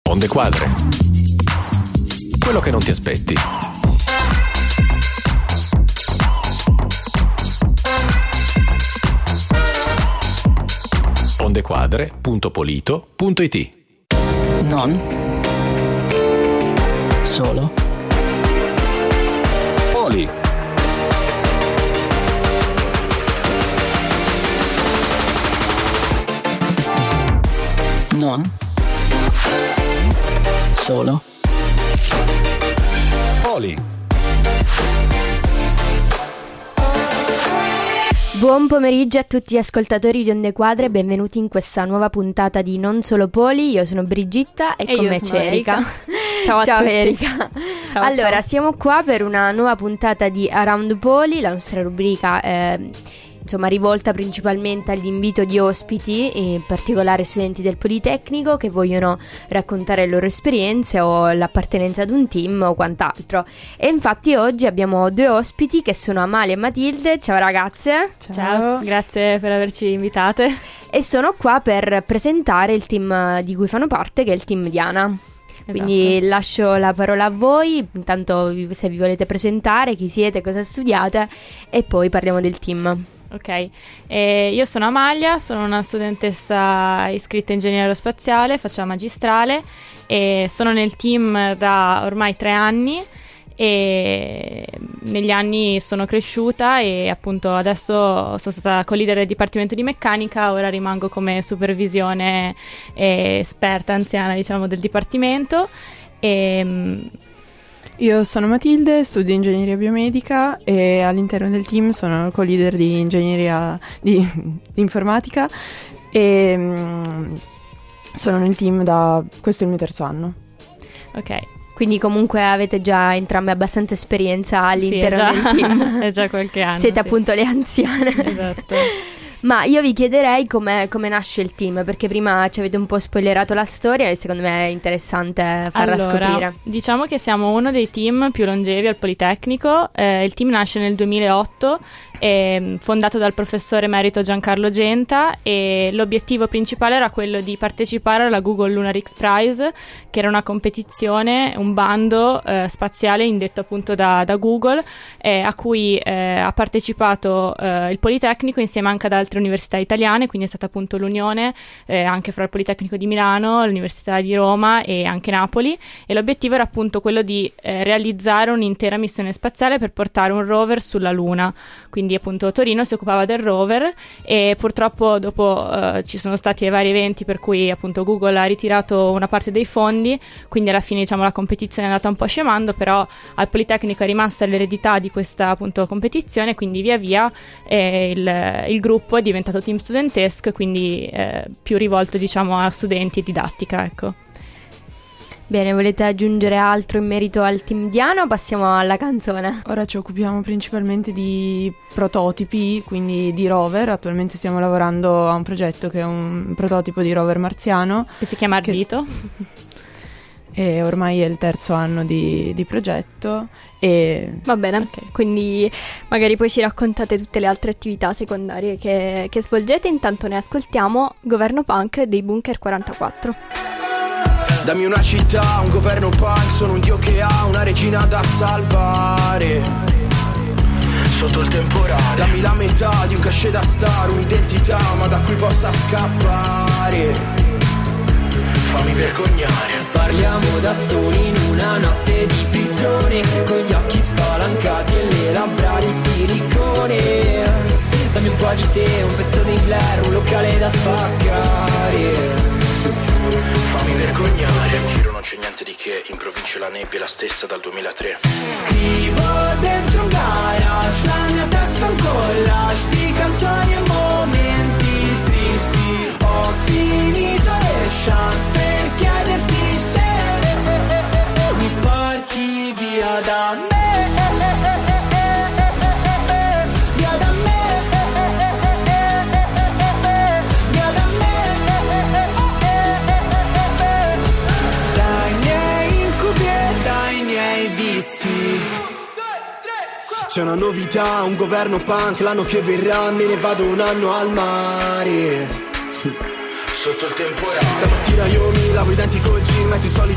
Onde Quadre. Quello che non ti aspetti. ondequadre.polito.it. Non solo Poli. non solo Poli. Buon pomeriggio a tutti gli ascoltatori di Onde Quadre e benvenuti in questa nuova puntata di Non Solo Poli. Io sono Brigitta e con me c'è Erika. Ciao a Ciao tutti. Erika. Ciao, allora, ciao. siamo qua per una nuova puntata di Around Poli, la nostra rubrica rivolta principalmente all'invito di ospiti, in particolare studenti del Politecnico che vogliono raccontare le loro esperienze o l'appartenenza ad un team o quant'altro. E infatti oggi abbiamo due ospiti che sono Amalia e Matilde. Ciao ragazze. Ciao, grazie per averci invitate. E sono qua per presentare il team di cui fanno parte, che è il team Diana. Quindi lascio la parola a voi, intanto se vi volete presentare, chi siete, cosa studiate, e poi parliamo del team. Ok, io sono Amalia, sono una studentessa iscritta in ingegneria aerospaziale, faccio la magistrale e sono nel team da ormai 3 anni e negli anni sono cresciuta e appunto adesso sono stata co-leader del dipartimento di meccanica, ora rimango come supervisione e esperta anziana del dipartimento Io sono Matilde, studio ingegneria biomedica e all'interno del team sono co-leader di ingegneria di informatica e sono nel team questo è il mio 3º anno. Ok. Quindi comunque avete già entrambe abbastanza esperienza all'interno del team. È già qualche anno. Siete sì. appunto le anziane. Esatto. Ma io vi chiederei come nasce il team, perché prima ci avete un po' spoilerato la storia e secondo me è interessante farla scoprire. Diciamo che siamo uno dei team più longevi al Politecnico. Il team nasce nel 2008, fondato dal professore emerito Giancarlo Genta, e l'obiettivo principale era quello di partecipare alla Google Lunar X Prize, che era una competizione, un bando spaziale indetto appunto da Google, a cui ha partecipato il Politecnico insieme anche ad altre università italiane, quindi è stata appunto l'unione anche fra il Politecnico di Milano, l'Università di Roma e anche Napoli, e l'obiettivo era appunto quello di realizzare un'intera missione spaziale per portare un rover sulla Luna. Quindi appunto Torino si occupava del rover e purtroppo dopo ci sono stati vari eventi per cui appunto Google ha ritirato una parte dei fondi, quindi alla fine la competizione è andata un po' scemando, però al Politecnico è rimasta l'eredità di questa appunto competizione, quindi via via il gruppo è diventato team studentesco, quindi più rivolto a studenti e didattica, ecco. Bene, volete aggiungere altro in merito al team Diana o passiamo alla canzone? Ora ci occupiamo principalmente di prototipi, quindi di rover. Attualmente stiamo lavorando a un progetto che è un prototipo di rover marziano Che si chiama Ardito. E ormai è il 3º anno di progetto. Va bene, Okay. Quindi magari poi ci raccontate tutte le altre attività secondarie che svolgete. Intanto ne ascoltiamo Governo Punk dei Bunker 44. Dammi una città, un governo punk, sono un dio che ha una regina da salvare sotto il temporale. Dammi la metà di un cachet da star, un'identità ma da cui possa scappare. Fammi vergognare. Parliamo da soli in una notte di prigione, con gli occhi spalancati e le labbra di silicone. Dammi un po' di te, un pezzo di Blair, un locale da spaccare. Fammi vergognare. In giro non c'è niente di che, in provincia la nebbia è la stessa dal 2003. Scrivo dentro un garage, la mia testa è un collage di canzoni e momenti tristi. Ho finito le chance per chiederti se mi porti via da me. Via da me. Via da me. Dai miei incubi e dai miei vizi. C'è una novità, un governo punk, l'anno che verrà me ne vado un anno al mare. Sotto il temporale. Stamattina io mi lavo i denti col gin, metto i soldi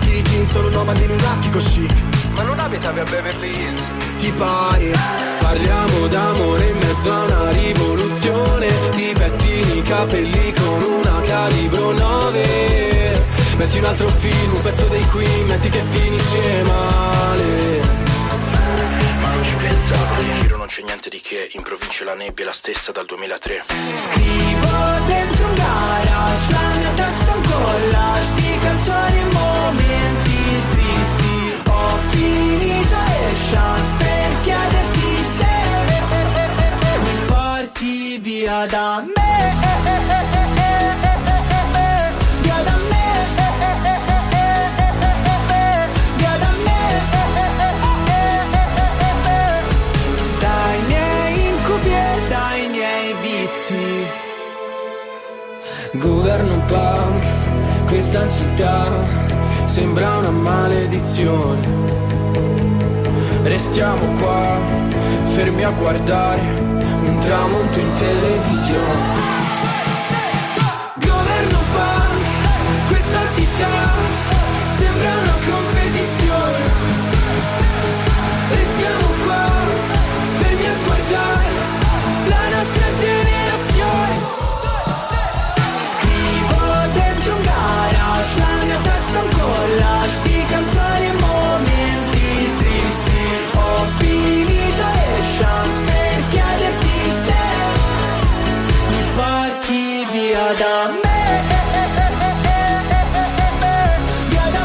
sono un nomade in un attico chic. Ma non abitavi a Beverly Hills? Ti pari? Parliamo d'amore in mezzo a una rivoluzione. Ti pettini i capelli con una calibro 9. Metti un altro film, un pezzo dei Queen, metti che finisce male. Ma non ci pensavi, in giro non c'è niente di che, in provincia la nebbia è la stessa dal 2003. Scrivo dentro un garage, la mia testa è un collage di canzoni e momenti tristi. Ho finito le chance per chiederti se mi porti via da me. Via da me. Via da me. Dai miei incubi e dai miei vizi. Governo punk, questa città sembra una maledizione. Restiamo qua, fermi a guardare un tramonto in televisione. Governo punk, questa città sembra una competizione. Restiamo qua, fermi a guardare la nostra generazione. Scrivo dentro un garage, la mia testa è un collage di canzoni e momenti tristi. Ho finito le chance per chiederti se mi porti via da me. Via da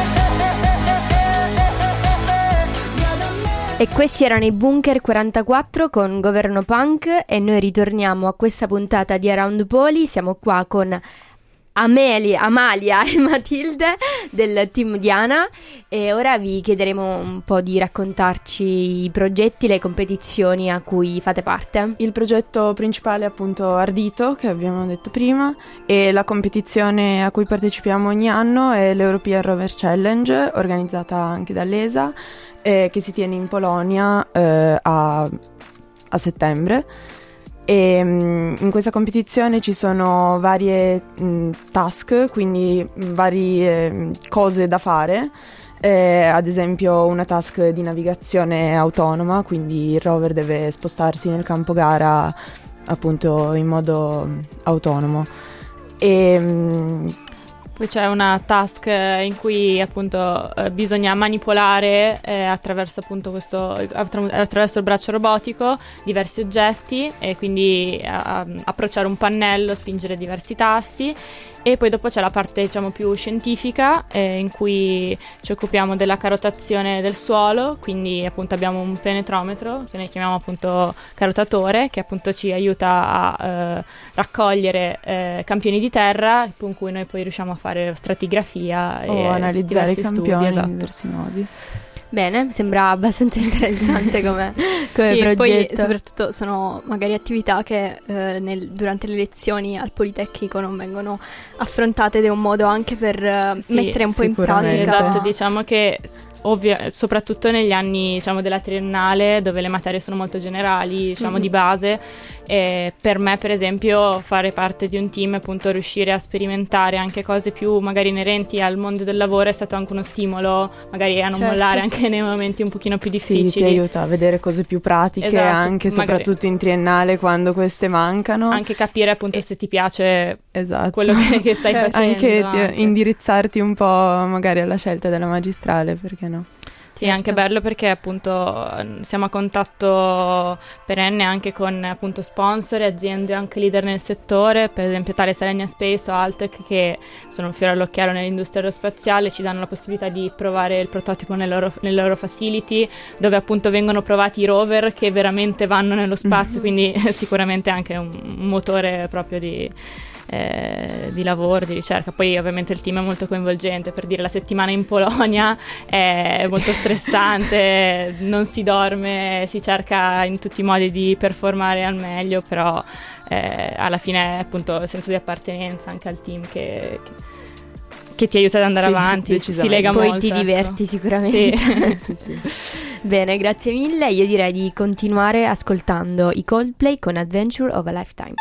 me. E questi erano i Bunker 44 con Governo Punk e noi ritorniamo a questa puntata di Around Poli. Siamo qua con Amalia e Matilde del team Diana e ora vi chiederemo un po' di raccontarci i progetti, le competizioni a cui fate parte. Il progetto principale è appunto Ardito, che abbiamo detto prima, e la competizione a cui partecipiamo ogni anno è l'European Rover Challenge, organizzata anche dall'ESA, che si tiene in Polonia a settembre. E in questa competizione ci sono varie task, quindi varie cose da fare, ad esempio una task di navigazione autonoma, quindi il rover deve spostarsi nel campo gara appunto in modo autonomo. E poi c'è una task in cui appunto bisogna manipolare attraverso appunto attraverso il braccio robotico diversi oggetti e quindi approcciare un pannello, spingere diversi tasti. E poi dopo c'è la parte diciamo più scientifica in cui ci occupiamo della carotazione del suolo, quindi appunto abbiamo un penetrometro che noi chiamiamo appunto carotatore, che appunto ci aiuta a raccogliere campioni di terra con cui noi poi riusciamo a fare stratigrafia o analizzare i campioni esatto. in diversi modi. Bene, sembra abbastanza interessante come sì, progetto. Poi soprattutto sono magari attività che durante le lezioni al Politecnico non vengono affrontate ed è un modo anche per mettere un po' in pratica. Esatto, diciamo che soprattutto negli anni diciamo della triennale dove le materie sono molto generali, diciamo di base, per me per esempio fare parte di un team, appunto riuscire a sperimentare anche cose più magari inerenti al mondo del lavoro è stato anche uno stimolo magari a non mollare anche nei momenti un pochino più difficili. Sì, ti aiuta a vedere cose più pratiche, esatto, anche soprattutto in triennale quando queste mancano. Anche capire appunto se ti piace quello che stai facendo. Anche indirizzarti un po' magari alla scelta della magistrale, perché no? Sì, certo. Anche bello perché appunto siamo a contatto perenne anche con appunto sponsor e aziende anche leader nel settore, per esempio tale Selenia Space o Altec, che sono un fiore all'occhiello nell'industria aerospaziale, ci danno la possibilità di provare il prototipo nelle loro facility, dove appunto vengono provati i rover che veramente vanno nello spazio, quindi sicuramente anche un motore proprio di lavoro, di ricerca. Poi ovviamente il team è molto coinvolgente, per dire la settimana in Polonia è molto stressante, non si dorme, si cerca in tutti i modi di performare al meglio, però alla fine è appunto il senso di appartenenza anche al team che ti aiuta ad andare avanti, si lega poi molto. Poi ti diverti sicuramente. Sì. Bene, grazie mille. Io direi di continuare ascoltando i Coldplay con Adventure of a Lifetime.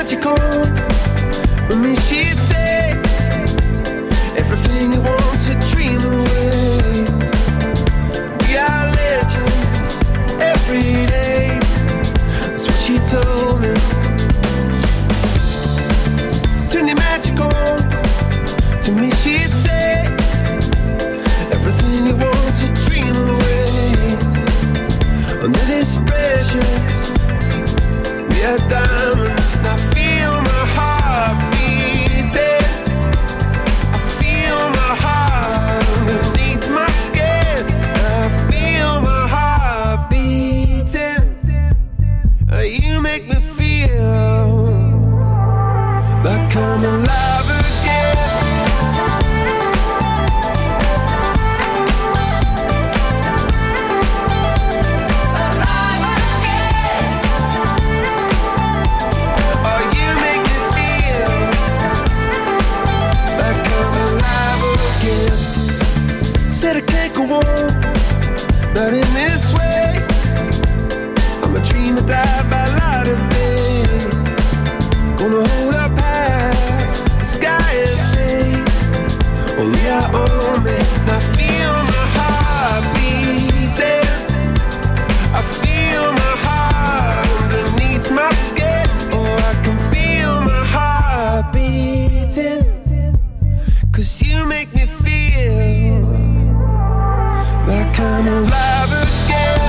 magic on. With me she'd say everything you want to dream away. We are legends every day. That's what she told me. Turn your magic on. To me she'd say everything you want to dream away. Under this pressure, we are diamonds. And I feel my heart beating. I feel my heart underneath my skin. I feel my heart beating. You make me feel like I'm alive again. Said I can't go on, not in this way. I'm a dreamer, die by light of day. Gonna hold up half the sky and say, only I own it. I feel my heart beating. I feel my heart underneath my skin. Oh, I can feel my heart beating. 'Cause you make me feel like I'm alive again.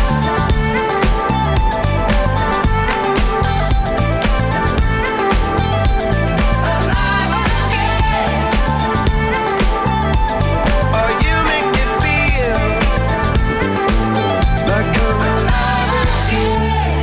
Alive again. Oh, you make me feel like I'm alive again.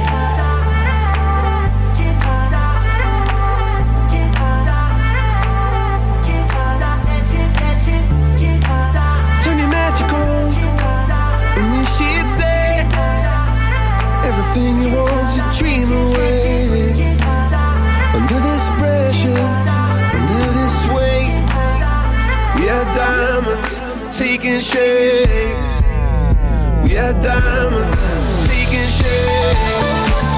Turn your magic on. And then she'd say everything you want to dream away. Under this pressure, under this weight, we are diamonds taking shape. We are diamonds taking shape.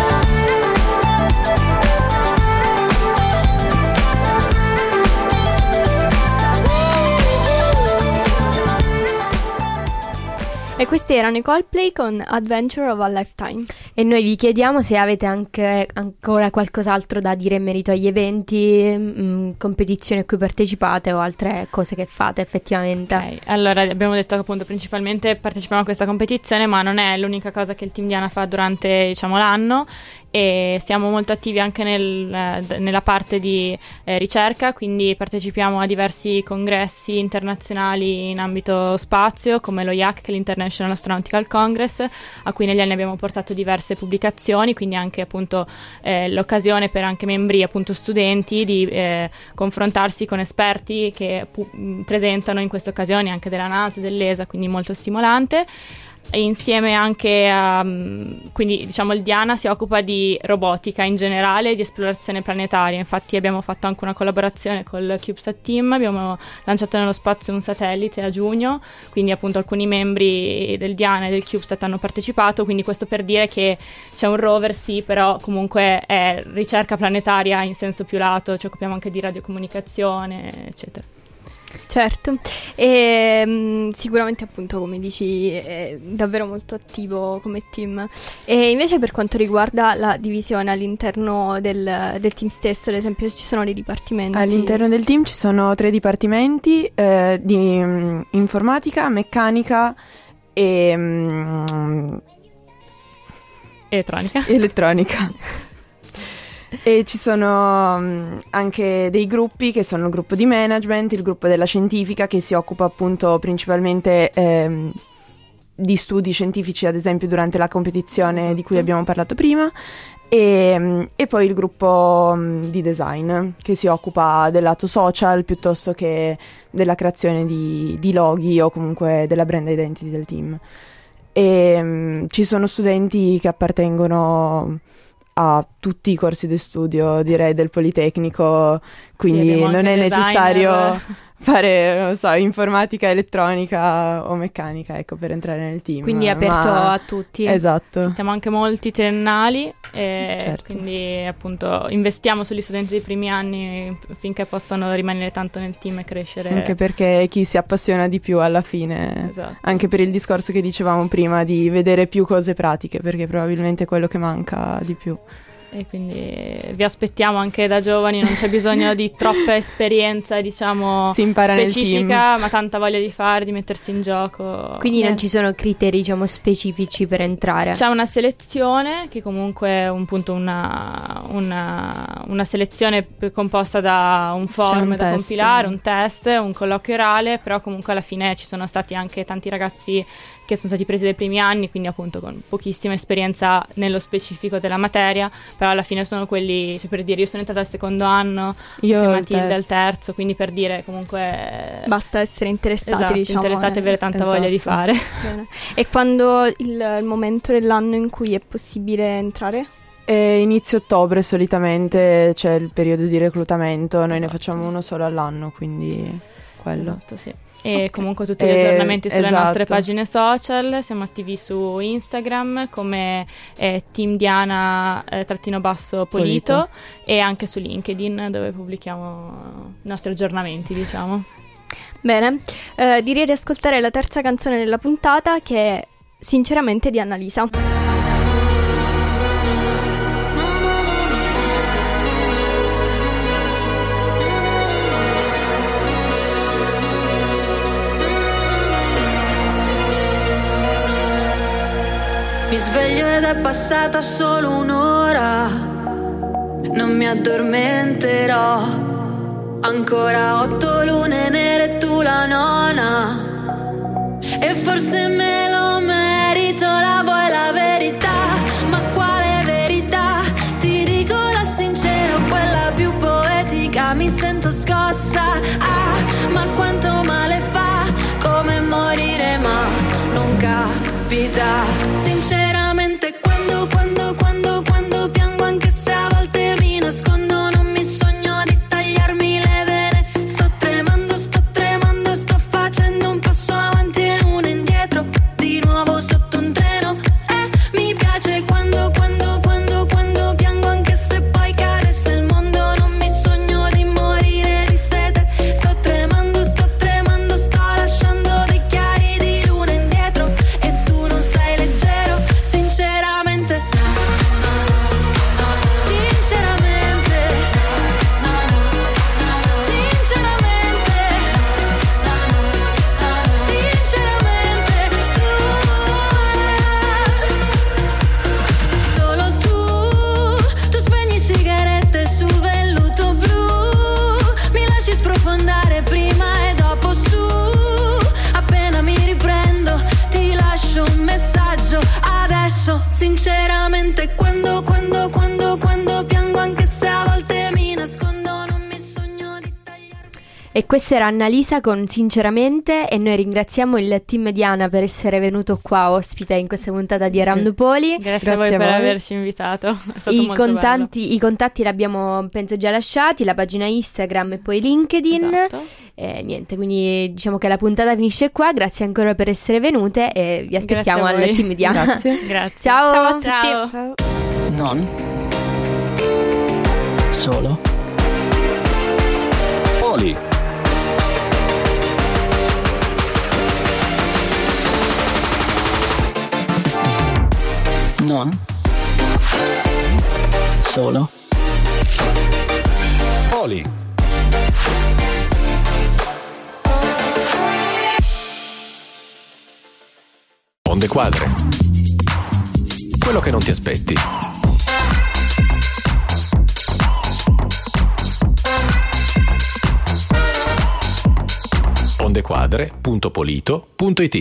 E questi erano i Coldplay con Adventure of a Lifetime. E noi vi chiediamo se avete anche ancora qualcos'altro da dire in merito agli eventi, competizioni a cui partecipate o altre cose che fate effettivamente. Okay. Allora, abbiamo detto che appunto principalmente partecipiamo a questa competizione, ma non è l'unica cosa che il Team Diana fa durante, diciamo, l'anno, e siamo molto attivi anche nella parte di ricerca, quindi partecipiamo a diversi congressi internazionali in ambito spazio, come lo IAC, che è l'International Astronautical Congress, a cui negli anni abbiamo portato diverse pubblicazioni, quindi anche appunto l'occasione per anche membri, appunto studenti, di confrontarsi con esperti che presentano in queste occasioni anche della NASA, dell'ESA, quindi molto stimolante. E insieme anche a, quindi diciamo, il Diana si occupa di robotica in generale e di esplorazione planetaria. Infatti abbiamo fatto anche una collaborazione col CubeSat Team, abbiamo lanciato nello spazio un satellite a giugno, quindi appunto alcuni membri del Diana e del CubeSat hanno partecipato, quindi questo per dire che c'è un rover, sì, però comunque è ricerca planetaria in senso più lato, ci occupiamo anche di radiocomunicazione, eccetera. Certo, e sicuramente appunto, come dici, è davvero molto attivo come team. E invece per quanto riguarda la divisione all'interno del team stesso, ad esempio, ci sono dei dipartimenti? All'interno del team ci sono 3 dipartimenti di informatica, meccanica e elettronica. E ci sono anche dei gruppi che sono il gruppo di management, il gruppo della scientifica, che si occupa appunto principalmente di studi scientifici, ad esempio durante la competizione di cui abbiamo parlato prima, e poi il gruppo di design, che si occupa del lato social piuttosto che della creazione di loghi o comunque della brand identity del team. E ci sono studenti che appartengono a tutti i corsi di studio, direi, del Politecnico, quindi non è necessario fare, non so, informatica, elettronica o meccanica, ecco, per entrare nel team. Quindi è aperto a tutti. Esatto. Siamo anche molti triennali e certo. quindi appunto investiamo sugli studenti dei primi anni finché possano rimanere tanto nel team e crescere. Anche perché è chi si appassiona di più alla fine. Esatto. Anche per il discorso che dicevamo prima di vedere più cose pratiche, perché probabilmente è quello che manca di più. E quindi vi aspettiamo anche da giovani, non c'è bisogno di troppa esperienza, diciamo, si impara specifica, nel team. ma tanta voglia di fare, di mettersi in gioco. Quindi non ci sono criteri, diciamo, specifici per entrare. C'è una selezione che comunque è una selezione composta da un form da test. compilare, un test, un colloquio orale, però comunque alla fine ci sono stati anche tanti ragazzi che sono stati presi dai primi anni, quindi appunto con pochissima esperienza nello specifico della materia, però alla fine sono quelli, cioè per dire, io sono entrata al secondo anno, Matilde al terzo, quindi per dire comunque basta essere interessati, esatto, diciamo, interessati e avere tanta voglia di fare. Bene. E quando il momento dell'anno in cui è possibile entrare? Inizio ottobre solitamente c'è il periodo di reclutamento, noi ne Esatto. facciamo uno solo all'anno, quindi quello. Esatto, sì. E comunque tutti gli aggiornamenti sulle esatto. nostre pagine social, siamo attivi su Instagram come Team Diana _Polito e anche su LinkedIn dove pubblichiamo i nostri aggiornamenti, diciamo. Bene, direi di ascoltare la terza canzone della puntata, che è Sinceramente di Annalisa. Mi sveglio ed è passata solo un'ora, non mi addormenterò. Ancora 8 lune nere e tu la nona, e forse me lo merito, la vuoi la verità? Ma quale verità? Ti dico la sincera, quella più poetica. Mi sento scossa, ma quanto male fa, come morire ma non capita. Sinceramente quando piango, anche se a volte mi nascondo, non mi sogno di tagliarmi le vene. Sto tremando, sto facendo un passo avanti e uno indietro, di nuovo sotto un treno. Mi piace quando piango, anche se poi cadesse il mondo, non mi sogno di morire di sete. Sto tremando, sto lasciando dei chiari di luna indietro, e tu non sei leggero. Sinceramente, solo tu spegni sigarette su velluto blu, mi lasci sprofondare prima e dopo su. Appena mi riprendo ti lascio un messaggio adesso. Sinceramente quando piango, anche se a volte mi nascondo, non mi sogno di tagliarmi. E questa era Annalisa con Sinceramente, e noi ringraziamo il team Diana per essere venuto qua ospite in questa puntata di Around Poli. Grazie a voi per averci invitato, è stato molto bello. I contatti li abbiamo penso già lasciati, la pagina Instagram e poi LinkedIn. Esatto. Niente, quindi diciamo che la puntata finisce qua. Grazie ancora per essere venute e vi aspettiamo Grazie a al voi. team Diana. Grazie. Ciao. Ciao a tutti. Ciao. Non solo Poli. Non solo Poli. Onde Quadre. Quello che non ti aspetti. ondequadre.polito.it